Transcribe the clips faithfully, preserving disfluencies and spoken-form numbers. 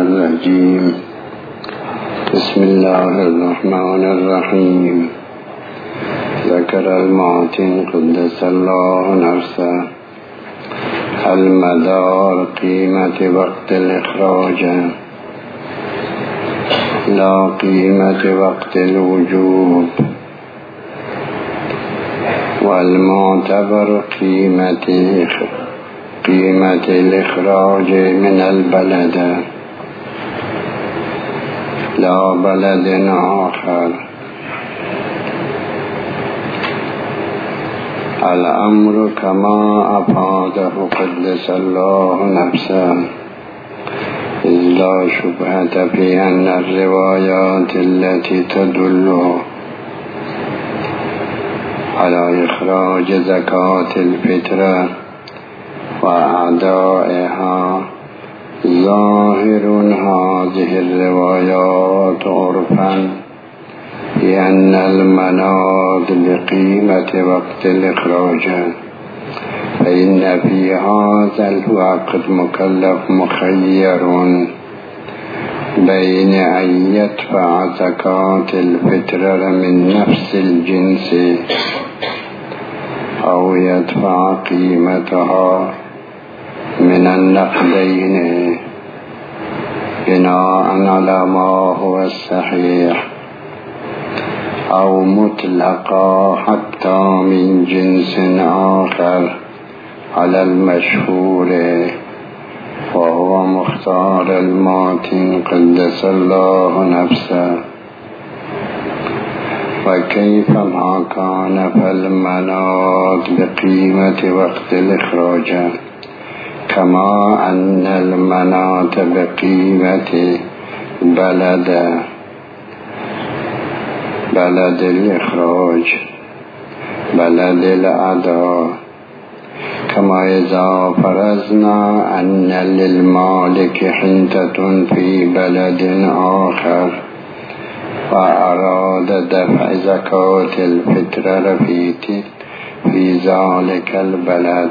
الرجيم. بسم الله الرحمن الرحيم. ذكر المعتن قدس الله نفسه المدار قيمة وقت الإخراج لا قيمة وقت الوجوب، والمعتبر قيمة قيمة الإخراج من البلد لا بلد آخر. الأمر كما أفاده قدس الله نفسه، إذ لا شبهة في أن الروايات التي تدل على إخراج زكاة الفطرة وأعدائها ظاهر هذه الروايات عرفا بأن المناد بقيمة وقت الإخراج، فإن في هذا الوقت مكلف مخير بين أن يدفع زكاة الفطر من نفس الجنس أو يدفع قيمتها من النقدين بناء على ما هو الصحيح، أو مطلقا حتى من جنس آخر على المشهور، وهو مختار المعتن قدس الله نفسه. وكيف ما كان فالمناد بقيمة وقت الإخراج، كما أن المناد بقيمة بلد بلد الإخراج بلد الأداء، كما إذا فرضنا أن للمالك حنطة في بلد آخر وأراد دفع زكاة الفطر في ذلك البلد،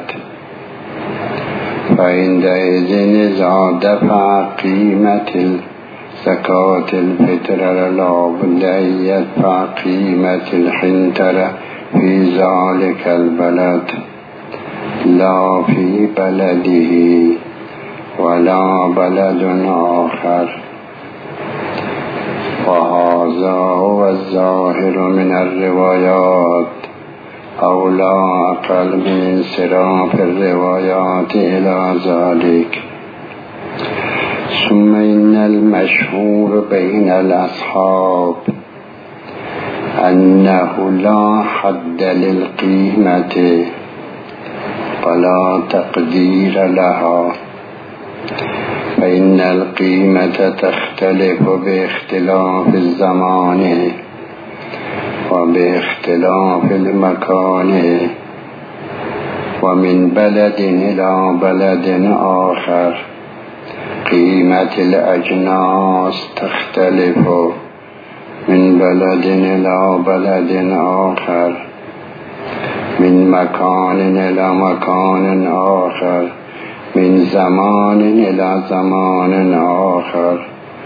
فعندئذ إذا دفع قيمة زكاة الفطر لابد أن يدفع قيمة الحنطة في ذلك البلد لا في بلده ولا بلد آخر. وهذا هو الظاهر من الروايات، أو لا أقل من انصراف الروايات إلى ذلك. ثم إن المشهور بين الأصحاب أنه لا حد للقيمة ولا تقدير لها، فإن القيمة تختلف باختلاف الزمان وباختلاف المكان، ومن بلد إلى بلد آخر قيمة الأجناس تختلف، من بلد إلى بلد آخر، من مكان إلى مكان آخر، من زمان إلى زمان آخر،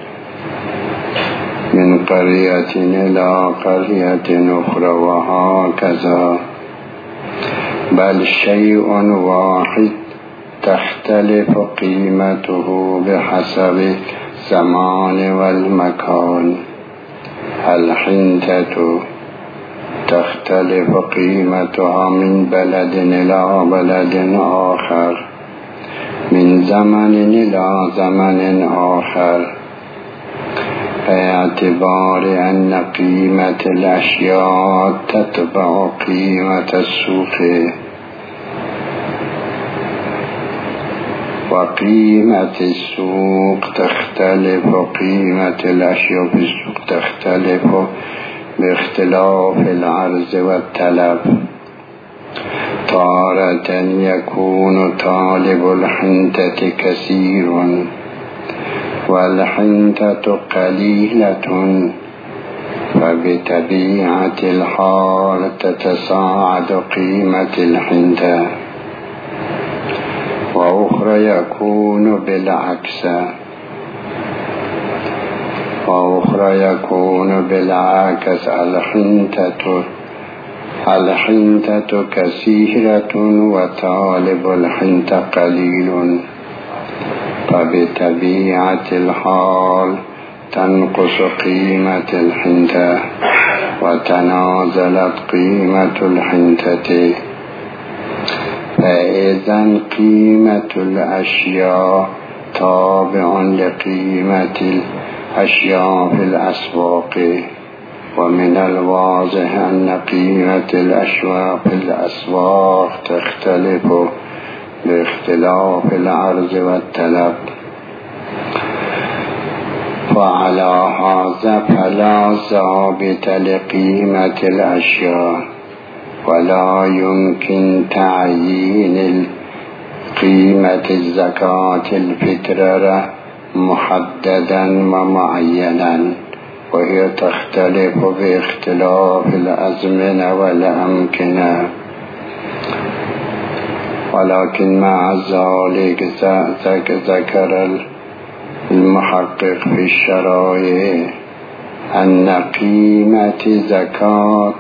من قرية إلى قرية أخرى، وهكذا. بل شيء واحد تختلف قيمته بحسب الزمان والمكان. الحنطة تختلف قيمتها من بلد إلى بلد آخر، من زمن إلى زمن آخر، باعتبار أن قيمة الأشياء تتبع قيمة السوق، وقيمة السوق تختلف قيمة الأشياء في السوق تختلف باختلاف العرض والطلب. تارة يكون طالب الحنطة كثير والحنطة قليلة، فبطبيعة الحال تتصاعد قيمة الحنطة، وأخرى يكون بالعكس، وأخرى يكون بالعكس الحنطة الحنطة كثيرة وطالب الحنطة قليل، فبطبيعة الحال تنقص قيمة الحنطة وتنازلت قيمة الحنطة. فإذا قيمة الأشياء تابع لقيمة الأشياء في الأسواق، ومن الواضح أن قيمة الأشياء في الأسواق تختلف باختلاف العرض والطلب. وعلى هذا فلا ضابط لقيمة الأشياء، ولا يمكن تعيين قيمة الزكاة الفطر محددا ومعينا، وهي تختلف باختلاف الأزمنة والأمكنة. ولكن مع ذلك ذكر المحقق في الشرائع أن قيمة زكاة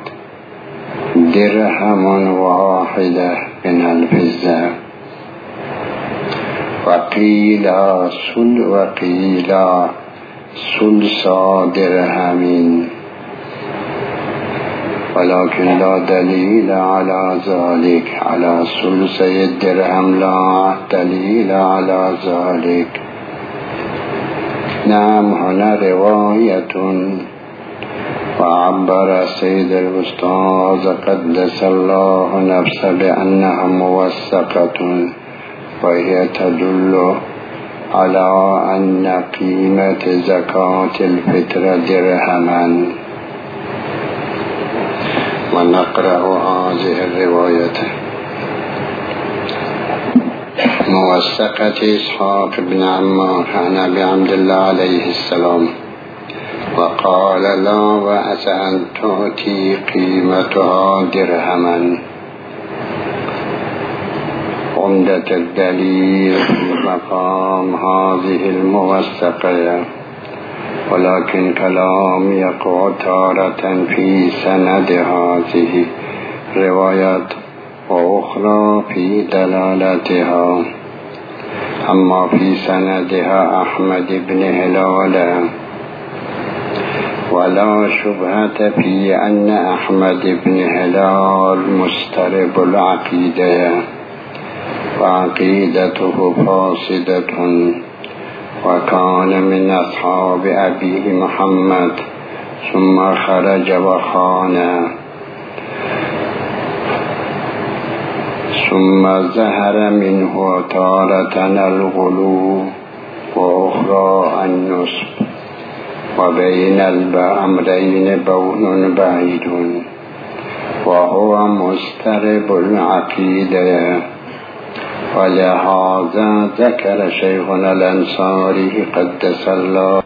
درهم واحدة من الفضة، وقيل سل وقيل ثلث درهم، ولكن لا دليل على ذلك. على ثلث الدرهم لا دليل على ذلك. نعم، هنا رواية. وعبر سيد الأستاذ قدس الله نفسه بأنها موثقة، وهي تدل على أن قيمة زكاة الفطر درهما. ونقرأ هذه الرواية: موثقة إسحاق بن عمار عن أبي عبد الله عليه السلام، وقال: لا بأس أن تؤتي قيمتها درهما. عمدة الدليل في مقام هذه الموثقة، ولكن كلام يقع تارة في سند هذه روايات وأخرى في دلالتها. أما في سندها أحمد بن هلال، ولا شبهة في أن أحمد بن هلال مسترب العقيدة، وعقيدته فاسدة، وكان من أصحاب أبيه محمد، ثم خرج وخان، ثم ظهر منه تارة الغلو وأخرى النصب، وبين الأمرين بون بعيد، وهو مسترب العقيدة. ولهذا ذكر شيخنا الأنصاري قدس الله